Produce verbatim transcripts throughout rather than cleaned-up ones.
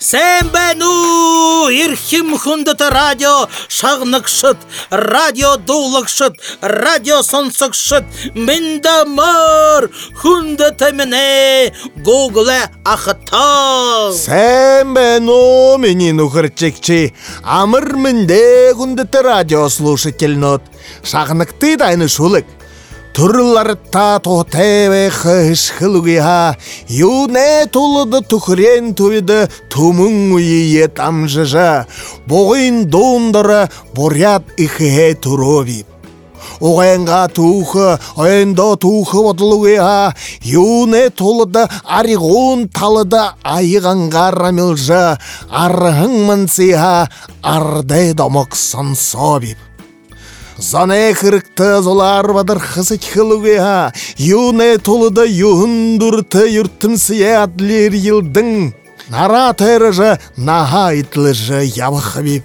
Сэмбэну ирхим хундата радио шагныкшыт, радио дулыкшыт, радио сонсыкшыт, миндамар хундата мене гугле ахта. Сэмбэну менин ухарчекчи, амыр минде хундата радио слушатель нот, шагныкты дайны шулык. Турларта тотеве хышхылугиха, юне тулыды тухрен туйды тумың уйе тамжыжа, боғын дондары борят ихе турови. Оғайынға тухы, ойында тухы отылугиха, юне тулыды аригун талыды айығанға рамилжа, арғың мансиха, арды домық сансабип. Зане кырыкты золар бадыр хысыч хылугеha, юне толыда юндурты юртымсыя адлер йылдың, нара тәріжі наха итлыжы явықыбип.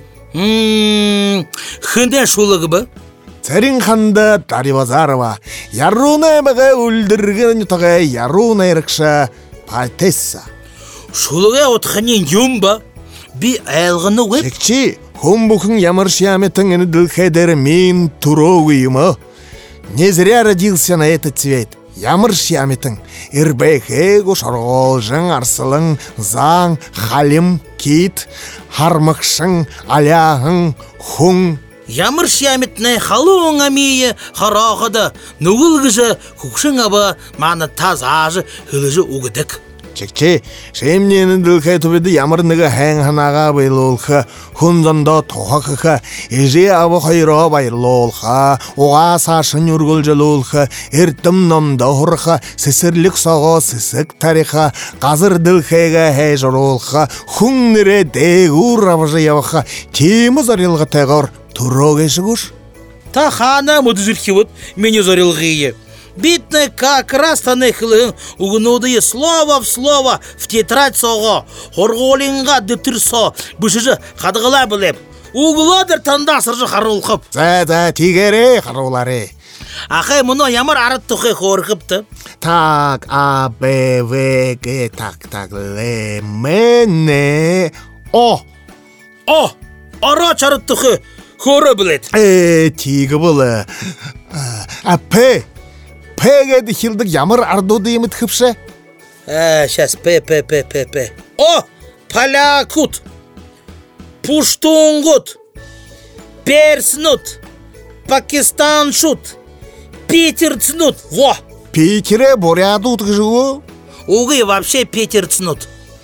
Хынде шулығы ба? Царин ханды Таривазарова, яруна бәғі үлдірген тұғы яруна ерікші пальтесса. Шулығы отқанен юм ба? Би айлғыны өп? Шекчи, хум бухын ямар шиаметың ені дылхедері мен туровыйымы. Не зря родился на этот цвет. Ямар шиаметың, ирбэхэ гушарғолжың, арсылың, заң, халим, кит, хармықшың, аляғың, хуң. Ямар шиаметіне халуың амейе харағыды, нүгілгіжі, хукшың абы, маны таз ажы, хылыжы угыдық. Чекче, шемнені дылхай түбеді ямырныға хэн ханаға байлы олқы, хүнзанда тоқақықы, еже абы қайыра байлы олқы, оға сашын үргілжілі олқы, әртім номда ұрқы, сісірлік соғы сісік тарихы, қазір дылхайға хәжір олқы, хүннері дегур абыжы явықы, темі зарилғы тәғыр, тұру кеші күш? Та хана мұдызірхи вот, мені зарилғие. Битны как раз танехлы угнудые слово в слово в тетрадь сого, хорголинга дыптырсо, бушыжы хадғыла білеп. Угладыр танда сыржы харулқып. Зәді тигере харулары. Ақай мұны ямар арыт тұқы хорқыпты? Так, а, б, в, г, так, так, л, м, н, о. О, арач арыт тұқы хоры білет. Э, тигі бұлы. А, п. Пэгэ дихилдік ямар ардо дейміт хыпшы? Ә, шәс, п, п, п, п, п. О, палякут, пуштунгут, перснут, пакистаншут, питерцнут. Во! Питере боряду утгжу? Угы вообще питерцнут.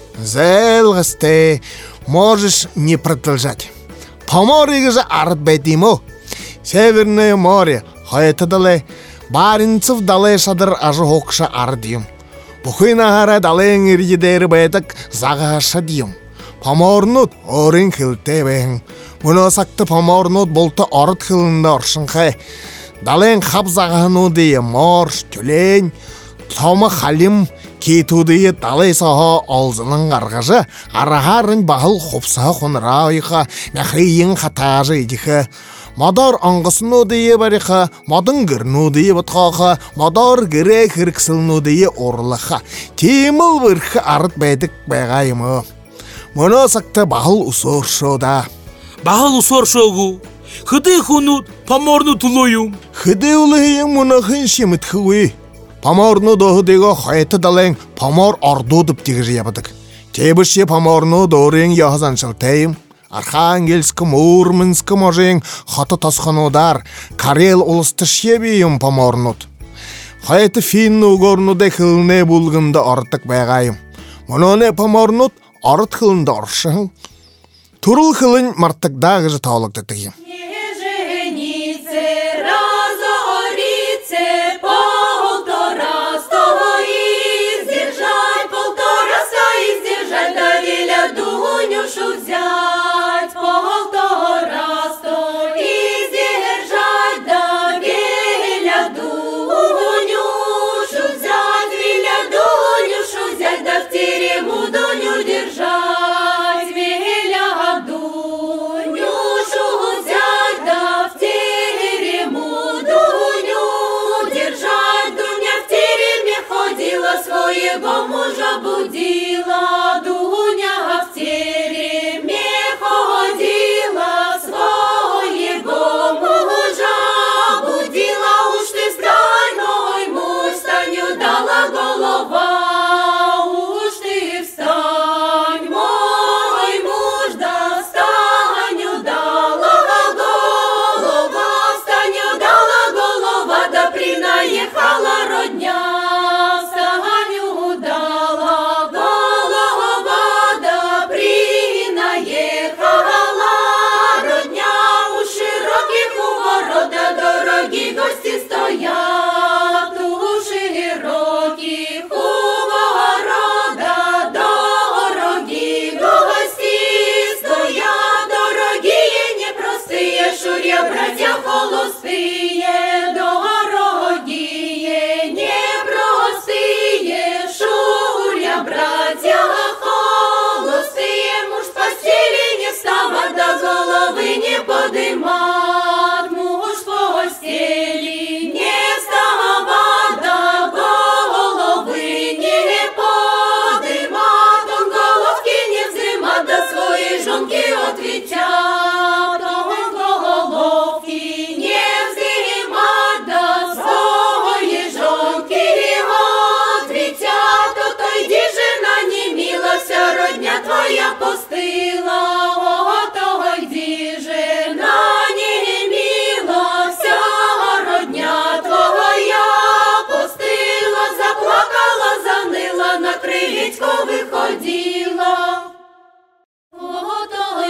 Зэлгасте, можешь не продолжать. По морю же ардбетимо. Северное море, хаэтадале. Баринцев далай шадыр ажы хоқша ардиым. Бұхын ағара далайын ердері бәйтік зағаша дейім. Паморнут орын қылты бәйін. Мұны сақты паморнут болты арыт қылында оршын қай. Далайын қап зағану дейі морш, түлейін, тома халим, кету дейі далай саға алзының арғажы. Арағарын бағыл қопса қоныра ойқа, мәхейін қатажы едіқі. Мадар аңғысыну дейі бариқа, мадың гірну дейі бұтқаға, мадар гірі кірксілну дейі орлыға. Теміл бірқі арыт бәйдік бәғайымы. Мұны сақты бағыл ұсор шода. Бағыл ұсор шоғу. Хыды хунут, паморну тұлойым. Хыды ұлығың мұны хын шеміт хыуы. Паморну доғы дейгі қайты далайың памор арду дып дегіжі ябыдық. Тебіші паморну доғырың яғызаншыл тәйім. Архангельск, Мурманск можең хаты тасқанудар, Карел ұлысты шебейім паморнут. Хайты финну горнуды қылны бұлғынды артық бәғайым. Мұны паморнут арыт қылынды аршығын. Турыл қылын мартықдағы жы таулық дәтігім. Своего мужа будила Дуня в те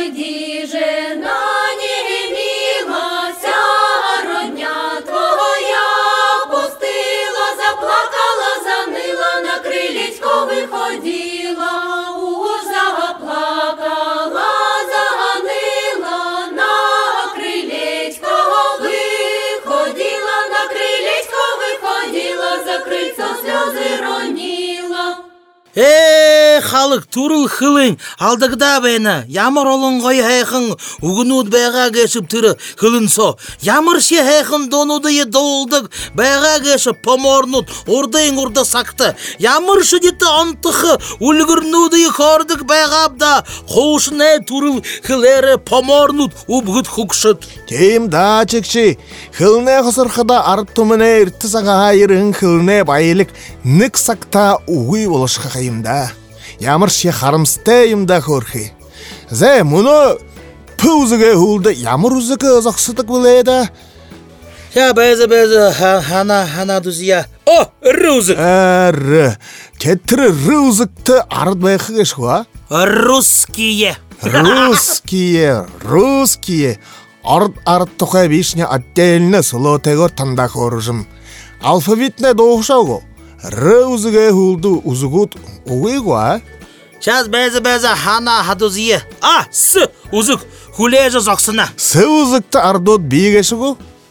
Зайди же на немила, вся родня твоя пустила, заплакала, заныла, на крылечко выходила, уж заплакала, заныла, на крылечко выходила, на крылечко выходила, за крыльцо слезы ронила. Э, халық турыл хылын, алдығда бәйні, ямыр олын ғой хайқын, уғынуд бәға кешіп түрі хылын со. Ямыр ше хайқын донуды е долдық, бәға кешіп поморнуд, ордайын орда сақты. Ямыр ше деті антықы, үлгірнуды е көрдік бәғабда, қоушын әй турыл хылары поморнуд, убғыт хукшыд. Тем да чекші, хылне қысырқыда арттымыне иртті саға айырын хылне байлық нік сақта уғый олышқа қайымда. Ямыр ше қарымстайымда көрхи. Зә, мұны пөзіге hulды, ямыр үзігі ұзақсыдық біледі. Я бәзі-бәзі, хана, хана дүзия. О, рүзік. Әрі, кеттірі рүзікті ард байқы кеш хуа? Русские. Русские, русские. Ард-ард тұқай бешіне отдельно сұлы тегір танда көріжім. Алфавитне доғышауғы. Рүзіге hulды үзігіт ұғый хуа? Сейчас бәзі-бәзі, хана, хадузия. А, с, үзік, хулежі зоқсына. С үзікті ардот бейгеші ғу?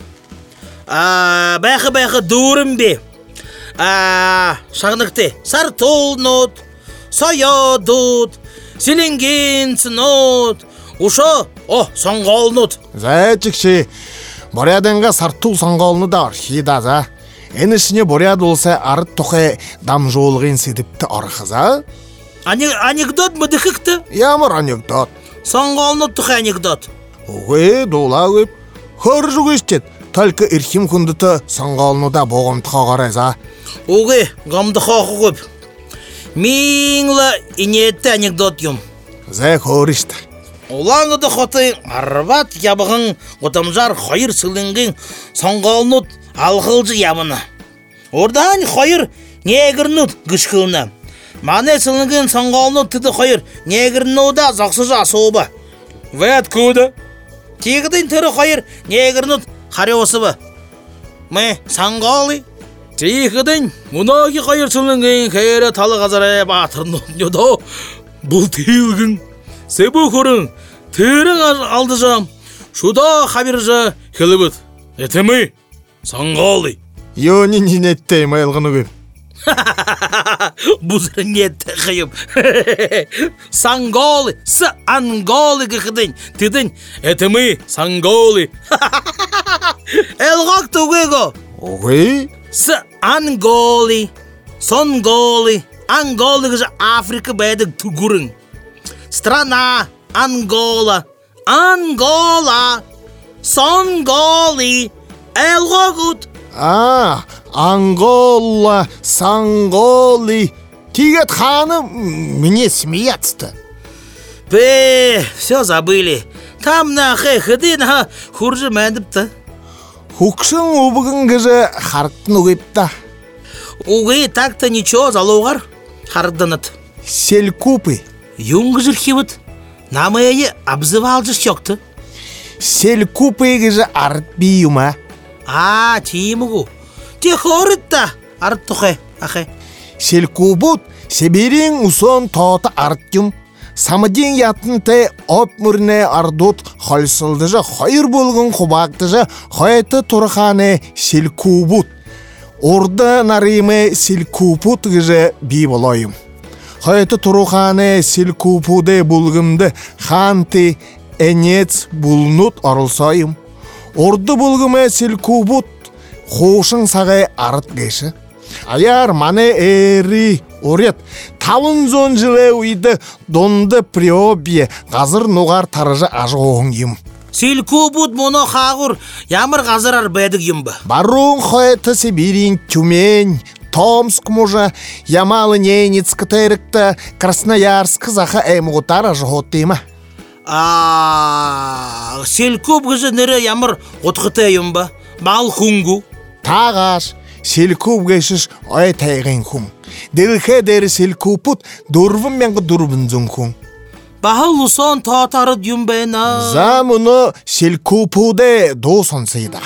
Бәқі-бәқі дұрым бе. Шағынықты, сартолнот, саядот, селенгенсінот, ұшо, о, соңғалнот. Зәйчікші, борядынға сартул соңғалны да архида за. Энішіне боряд олса арыт тұқай дам жолғын седіпті арқыза. Анекдот мұдықықты? Ямыр анекдот. Соңғалнот тұқай анекдот. Оғай, дола өп. Хөр жүгістет, тәлкі ирхим күндіті соңғалны да боғымтыға қарайза. Оғай, ғамды қоқы көп. Меңлі инетті анекдот юм. Зәй көрішті. Олаңыды қоты арбат ябығын отамжар қайыр сылыңғын соңғалнот алғылжы ябыны. Ордан қайыр негірнут гүшкіліні. Мане сылыңғын соңғалнот түді қайыр негірнуда зақсыжа соғыбы. Вәт көді. Тегіден түрі қайыр негірнут қариосы бы. Мә, соңғалы. Тегіден мұнаги қайыр сылыңғын қайыры талы қазарай батырнут нөді. Бұл тегін. Себу көрін, түрің алды жам. Шуда қабиржа келібіт. Етімі, соңғалы. Йони нетті майлғыны көп. Бұзыр нетті қиып. Соңғалы, с анғалы кіқідін. Тедін, етімі, соңғалы. Әлғақ түгегі. Оғай? С анғалы, соңғалы. Анғалы кіжі Африка бәдік түгірін. Страна, Ангола, Ангола, Сонголи, Элгогут. А, Ангола, Сонголи. Тигет ханым мне смеяться-то. Бе, все забыли. Там на хэхэды на хуржи мәндіпті. Хукшын убыгын кіжі харттын ұғыпта. Уғы так-то ничего залуғар хардынат. Селькупы. Юнг жүрхевіт, намайы обзывал же шоқты. Селькупы кіжі арт бейума. А, теймігу. Те хорытта арт тұқай, ақай. Селькупут Сибирин усон тоты арттым. Самадин ятын те опмұрне ардут холсылдыжы хайыр болғын құбақтыжы хайты тұрханы селькупут. Орда нариме селькупут кіжі бей болайым. Хайты тұруханы селькупуде бұлғымды ханты әнец бұлнут арылсайым. Орды бұлғымы селькупут қошын сағай арыт кеші. Аяр мане әрі орет тавын зон жылы үйді донды приобие ғазыр нұғар тарыжы ажы оғын ем. Селькупут мұны қағыр ямыр ғазырар бәдік ем ба. Барун хайты Сибирин, Тюмень, Томск мужа, Ямалы Ненецк тәрікті, Красноярск заха әймұғытар ажығыттыйма. А, селькуп кіжі нірі ямыр ғытқыты ем ба. Мал хунгу. Тағаш, селькуп кешіш ой тайғын хун. Ділхе дәрі селькупут дұрвын менгі дұрвын зұн хун. Бағыл ұсон татары дүмбена. Замуны селкупуде досон сыйда.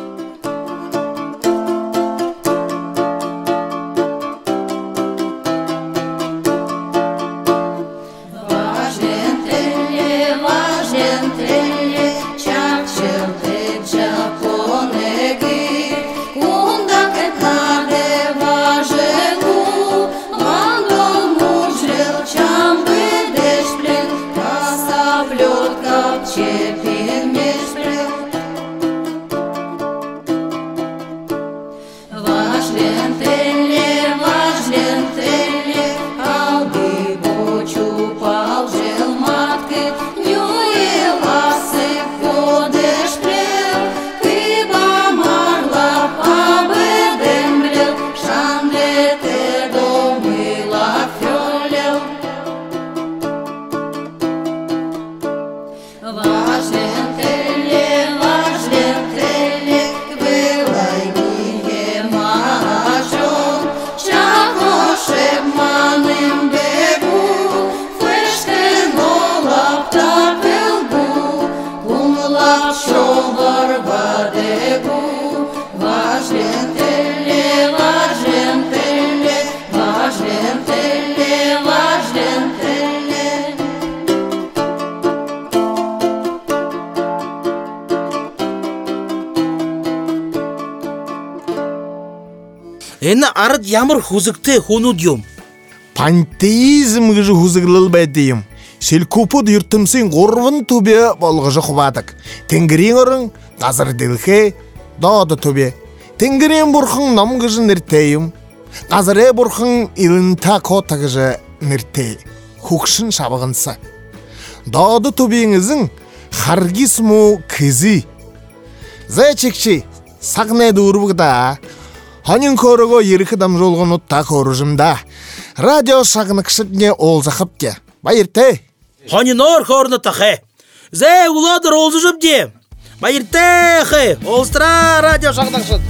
Эна арыд ямыр хузыкты хуну дьем. Пантеизм гыжы хузыглыл бәдейім. Селкупуд юртымсын ғорвын түбе болғыжы құбадық. Тенгірен ұрын қазыр ділхе дауды түбе. Тенгірен бұрқын нам гыжы ніртейім. Қазыре бұрқын илінта кота гыжы ніртей. Хукшын шабығынса. Дауды түбеңізің харгис му кызы. Зәчекші, сағнайды ұрбығда. Ханин көрігі ерікі дам жолғын ұтта көріжімда. Радио шағыны кішітне ол зақыпте. Байырте. Ханин ор көріні тақы. Зәй ұладыр олзы жөмде. Байырте қы. Олстыра радио шағыны кішіт.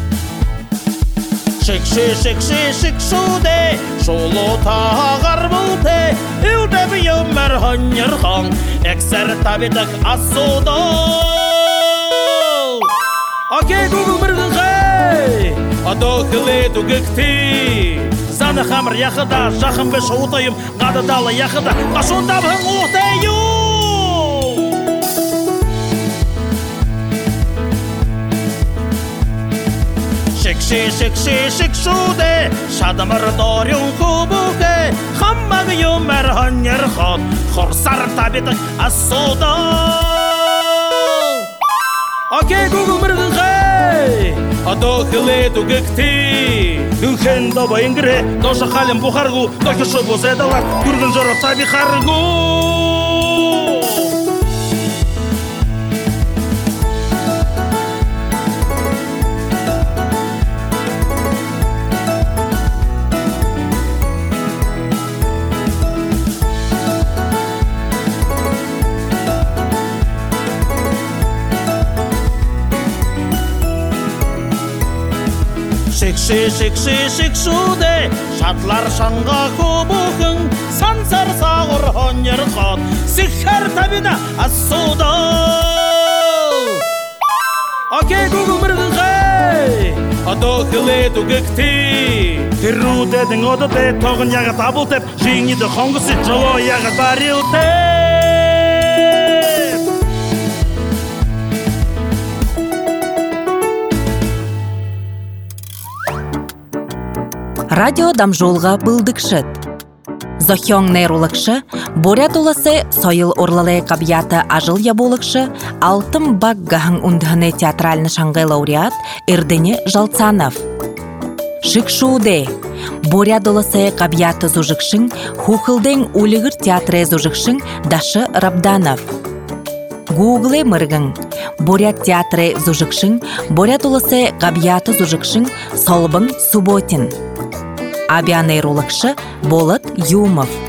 Шекші, шекші, шекшуде. Шолу тағар бұлте. Үлдәбі өмір ханер хан. Әксәр табедік асуды. Окей, Google біргін қай. Адоқылы дүгікті. Заны қамыр яқыда, жақын бі шоутайым. Қады далы яқыда, қашында бұң ұқтайым. Шекші, шекші, шекшуде. Шадымыр дорын құбуке. Қаммағы өмір ханер хан. Құрсар табедік асуды. Окей, Google біргін қай. Адоқылы дүгікті. Дүкен доба ингіре, доша қалым бұқарғу. Докешы бұз әдалар, күргін жұры таби қарғу. Шекші, шекші, шекшуде. Шатлар шанға көбіғің. Сансар сағыр хонер қан. Сихар табина асуды. Окей, Google біргін қай. Адоқылы дүгікті. Тіру дедің оды де. Тоғын яғы табыл теп. Жеңеді қоңғысы жолы яғы барил теп. Радио дамжолға бұлдықшыт. Зохёң нейролықшы, Борят оласы сойыл орлалы қабияты ажыл яболықшы, алтым бағғағын үндіғыны театральны шаңғай лауреат Эрдене Жалцанов. Шықшуде. Борят оласы қабияты зұжықшың, хухылдың улығыр театры зұжықшың Дашы Рабданов. Гугле мыргың. Борят театры зұжықшың, Борят оласы қабияты зұжықшың Солбың Субботин. Авианейрологшы Болат Юмов.